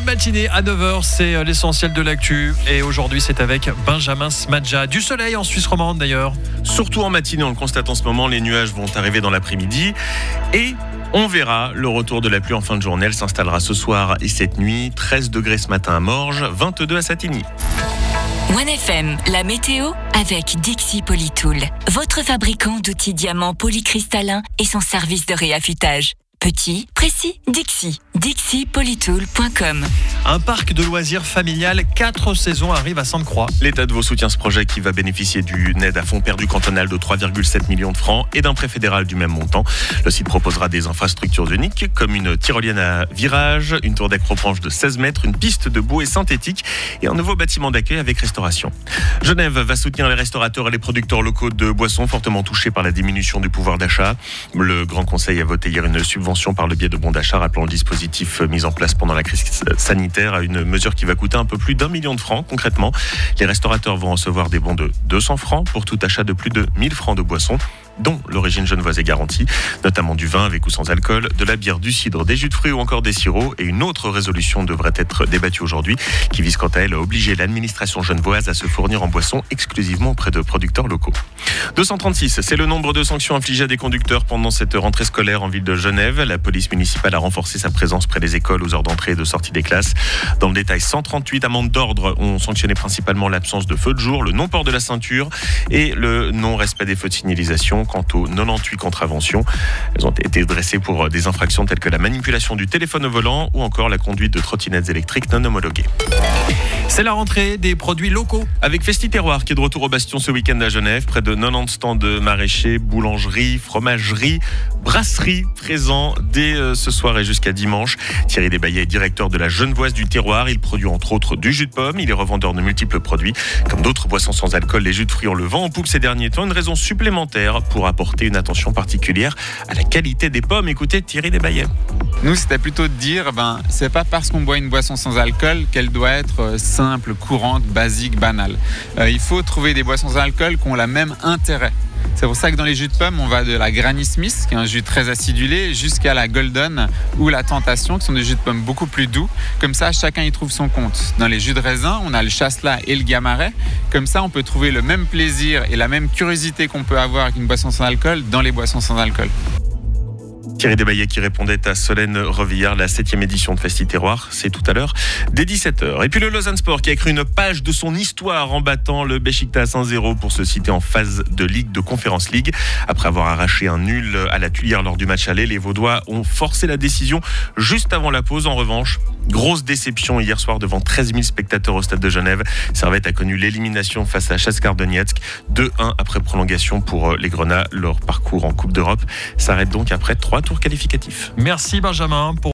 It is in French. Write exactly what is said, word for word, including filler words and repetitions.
matinée à neuf heures, c'est l'essentiel de l'actu. Et aujourd'hui, c'est avec Benjamin Smadja. Du soleil en Suisse romande d'ailleurs. Surtout en matinée, on le constate en ce moment, les nuages vont arriver dans l'après-midi. Et on verra le retour de la pluie en fin de journée. Elle s'installera ce soir et cette nuit. treize degrés ce matin à Morges, vingt-deux à Satigny. One F M, la météo avec Dixie Polytool, votre fabricant d'outils diamants polycristallins et son service de réaffûtage. Petit, précis, Dixie. Dixie Polytool point com. Un parc de loisirs familial, quatre saisons arrive à Sainte-Croix. L'État de Vaud soutient ce projet qui va bénéficier d'une aide à fonds perdu cantonal de trois virgule sept millions de francs et d'un prêt fédéral du même montant. Le site proposera des infrastructures uniques comme une tyrolienne à virage, une tour d'acrobranche de seize mètres, une piste de bouée synthétique et un nouveau bâtiment d'accueil avec restauration. Genève va soutenir les restaurateurs et les producteurs locaux de boissons fortement touchés par la diminution du pouvoir d'achat. Le Grand Conseil a voté hier une subvention par le biais de bons d'achat, rappelant le dispositif mis en place pendant la crise sanitaire à une mesure qui va coûter un peu plus d'un million de francs. Concrètement, les restaurateurs vont recevoir des bons de deux cents francs pour tout achat de plus de mille francs de boissons, dont l'origine genevoise est garantie, notamment du vin avec ou sans alcool, de la bière, du cidre, des jus de fruits ou encore des sirops. Et une autre résolution devrait être débattue aujourd'hui, qui vise quant à elle à obliger l'administration genevoise à se fournir en boissons exclusivement auprès de producteurs locaux. deux cent trente-six, c'est le nombre de sanctions infligées à des conducteurs pendant cette rentrée scolaire en ville de Genève. La police municipale a renforcé sa présence près des écoles aux heures d'entrée et de sortie des classes. Dans le détail, cent trente-huit amendes d'ordre ont sanctionné principalement l'absence de feu de jour, le non-port de la ceinture et le non-respect des feux de signalisation. Quant aux quatre-vingt-dix-huit contraventions, elles ont été dressées pour des infractions telles que la manipulation du téléphone au volant ou encore la conduite de trottinettes électriques non homologuées. C'est la rentrée des produits locaux. Avec Festi Terroir qui est de retour au Bastion ce week-end à Genève, près de quatre-vingt-dix stands de maraîchers, boulangeries, fromageries, brasseries présents dès ce soir et jusqu'à dimanche. Thierry Desbaillet est directeur de la Genevoise du Terroir. Il produit entre autres du jus de pomme. Il est revendeur de multiples produits. Comme d'autres boissons sans alcool, les jus de fruits ont le vent en poupe ces derniers temps. Une raison supplémentaire pour apporter une attention particulière à la qualité des pommes. Écoutez Thierry Desbaillet. Nous, c'était plutôt de dire, ben, c'est pas parce qu'on boit une boisson sans alcool qu'elle doit être simple, courante, basique, banale. Euh, il faut trouver des boissons sans alcool qui ont le même intérêt. C'est pour ça que dans les jus de pommes, on va de la Granny Smith, qui est un jus très acidulé, jusqu'à la Golden ou la Tentation, qui sont des jus de pommes beaucoup plus doux. Comme ça, chacun y trouve son compte. Dans les jus de raisin, on a le Chasselas et le Gamaret. Comme ça, on peut trouver le même plaisir et la même curiosité qu'on peut avoir avec une boisson sans alcool dans les boissons sans alcool. Thierry Desbaillet qui répondait à Solène Revillard, la septième édition de Festi Terroir, c'est tout à l'heure, dès dix-sept heures. Et puis le Lausanne Sport qui a écrit une page de son histoire en battant le Beşiktaş un zéro pour se citer en phase de Ligue de Conference League. Après avoir arraché un nul à la Tuilière lors du match aller, les Vaudois ont forcé la décision juste avant la pause. En revanche, grosse déception hier soir devant treize mille spectateurs au stade de Genève. Servette a connu l'élimination face à Shakhtar Donetsk, deux un après prolongation pour les Grenats. Leur parcours en Coupe d'Europe s'arrête donc après trois tours qualificatifs. Merci Benjamin. Pour